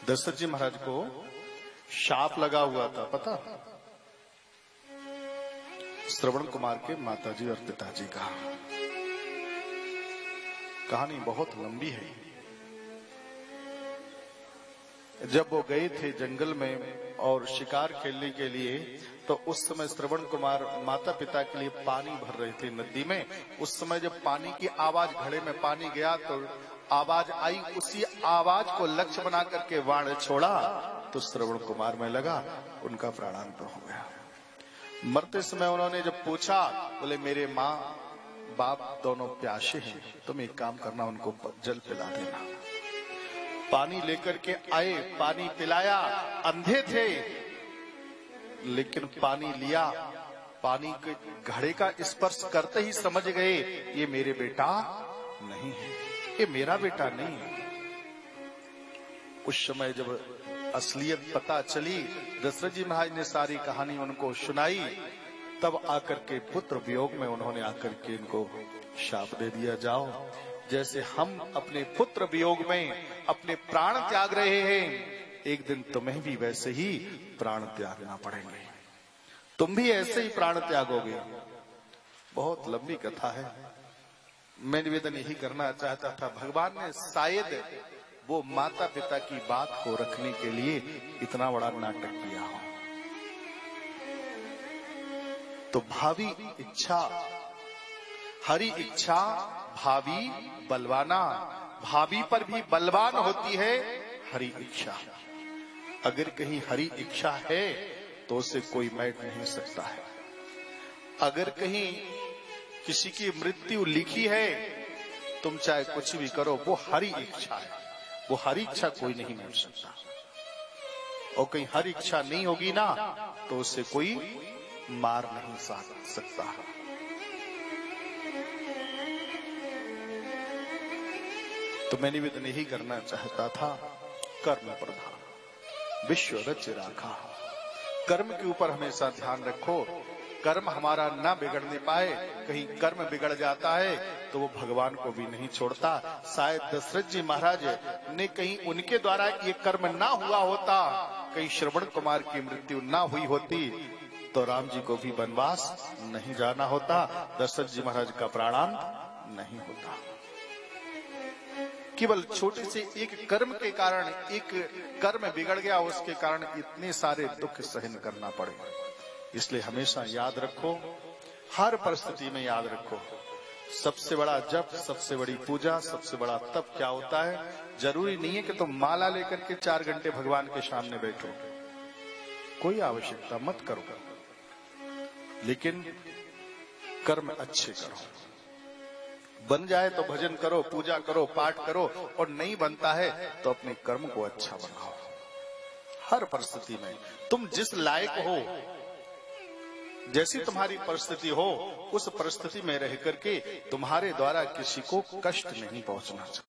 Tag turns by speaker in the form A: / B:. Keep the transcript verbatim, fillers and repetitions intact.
A: दशरथ जी महाराज को शाप लगा हुआ था, पता? श्रवण कुमार के माताजी और पिताजी का। कहानी बहुत लंबी है। जब वो गए थे जंगल में और शिकार खेलने के लिए, तो उस समय श्रवण कुमार माता पिता के लिए पानी भर रहे थे नदी में। उस समय जब पानी की आवाज, घड़े में पानी गया तो आवाज आई, उसी आवाज को लक्ष्य बना करके बाण छोड़ा तो श्रवण कुमार में लगा, उनका प्राणांत हो गया। मरते समय उन्होंने जब पूछा, बोले मेरे माँ बाप दोनों प्यासे हैं, तुम एक काम करना, उनको जल पिला देना। पानी लेकर के आए, पानी पिलाया। अंधे थे लेकिन पानी लिया, पानी के घड़े का स्पर्श करते ही समझ गए ये मेरे बेटा नहीं है, ये मेरा बेटा नहीं है। उस समय जब असलियत पता चली, दशरथ जी महाराज ने सारी कहानी उनको सुनाई, तब आकर के पुत्र वियोग में उन्होंने आकर के इनको शाप दे दिया, जाओ जैसे हम अपने पुत्र वियोग में अपने प्राण त्याग रहे हैं, एक दिन तुम्हें भी वैसे ही प्राण त्यागना पड़ेंगे, तुम भी ऐसे ही प्राण त्यागोगे। बहुत लंबी कथा है। मैं निवेदन यही करना चाहता था, भगवान ने शायद वो माता पिता की बात को रखने के लिए इतना बड़ा नाटक किया हो। तो भावी इच्छा, हरि इच्छा भावी बलवाना, भावी पर भी बलवान होती है हरि इच्छा। अगर कहीं हरि इच्छा है तो उसे कोई मैट नहीं सकता है। अगर कहीं किसी की मृत्यु लिखी है, तुम चाहे कुछ भी करो, वो हरि इच्छा है, वो हरि इच्छा कोई नहीं मिट सकता। और कहीं हरि इच्छा नहीं होगी ना, तो उसे कोई मार नहीं सकता। तो मैं निवेदन यही करना चाहता था, कर्म प्रधान विश्व रच राखा। कर्म के ऊपर हमेशा ध्यान रखो, कर्म हमारा ना बिगड़ने पाए। कहीं कर्म बिगड़ जाता है तो वो भगवान को भी नहीं छोड़ता। शायद दशरथ जी महाराज ने कहीं उनके द्वारा ये कर्म ना हुआ होता, कहीं श्रवण कुमार की मृत्यु ना हुई होती, तो राम जी को भी वनवास नहीं जाना होता, दशरथ जी महाराज का प्राणांत नहीं होता। केवल छोटे से एक कर्म के कारण, एक कर्म बिगड़ गया, उसके कारण इतने सारे दुख सहन करना पड़े। इसलिए हमेशा याद रखो, हर परिस्थिति में याद रखो, सबसे बड़ा जप, सबसे बड़ी पूजा, सबसे बड़ा तप क्या होता है। जरूरी नहीं है कि तुम माला लेकर के चार घंटे भगवान के सामने बैठो, कोई आवश्यकता मत करो, लेकिन कर्म अच्छे करो। बन जाए तो भजन करो, पूजा करो, पाठ करो, और नहीं बनता है तो अपने कर्म को अच्छा बनाओ। हर परिस्थिति में तुम जिस लायक हो, जैसी तुम्हारी परिस्थिति हो, उस परिस्थिति में रह करके तुम्हारे द्वारा किसी को कष्ट नहीं पहुंचना चाहिए।